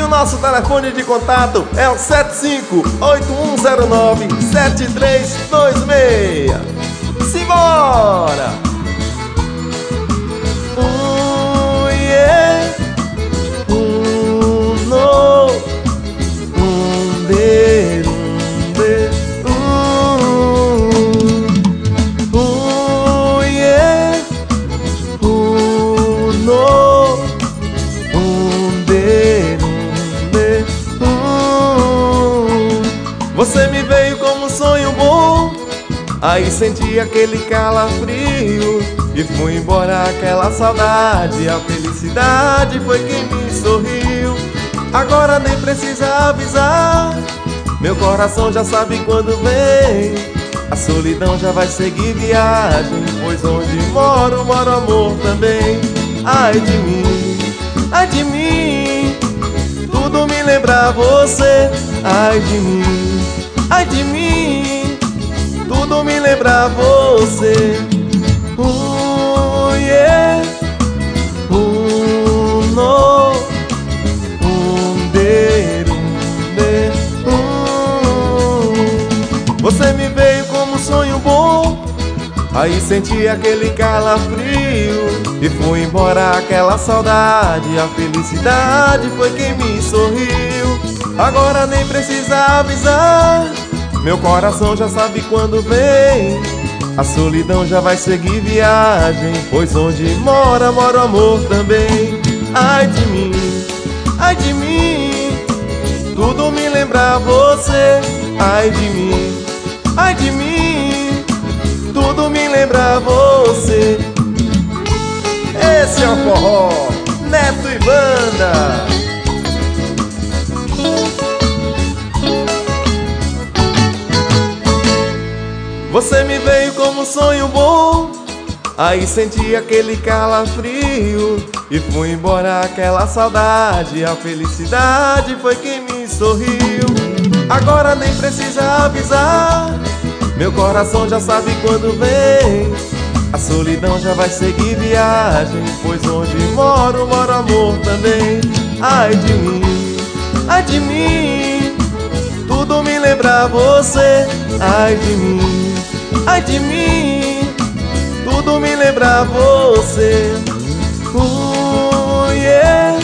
E o nosso telefone de contato é o 7581097326. Simbora! Yeah. No. De. Yeah. No. De. Você me veio como um sonho bom, aí senti aquele calafrio e fui embora aquela saudade. A felicidade foi quem me sorriu. Agora nem precisa avisar, meu coração já sabe quando vem. A solidão já vai seguir viagem, pois onde moro, mora amor também. Ai de mim, tudo me lembra você. Ai de mim, tudo me lembra você. Yeah. No. De. Você me veio como um sonho bom, aí senti aquele calafrio e fui embora aquela saudade. A felicidade foi quem me sorriu. Agora nem precisa avisar, meu coração já sabe quando vem. A solidão já vai seguir viagem, pois onde mora, mora amor também. Ai de mim, tudo me lembra você. Ai de mim, tudo me lembra você. Esse é o forró, Neto e Banda. Você me veio como um sonho bom, aí senti aquele calafrio e fui embora aquela saudade. A felicidade foi quem me sorriu. Agora nem precisa avisar, meu coração já sabe quando vem. A solidão já vai seguir viagem, pois onde moro, mora amor também. Ai de mim, tudo me lembra você. Ai de mim, tudo me lembra você. Yeah.